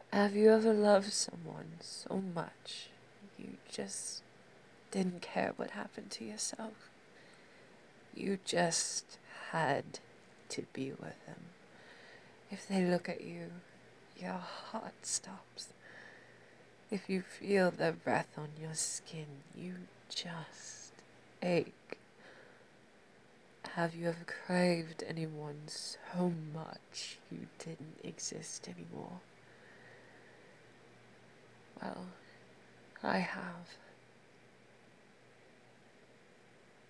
Have you ever loved someone so much you just didn't care what happened to yourself? You just had to be with them. If they look at you, your heart stops. If you feel their breath on your skin, you just ache. Have you ever craved anyone so much you didn't exist anymore? Well, I have.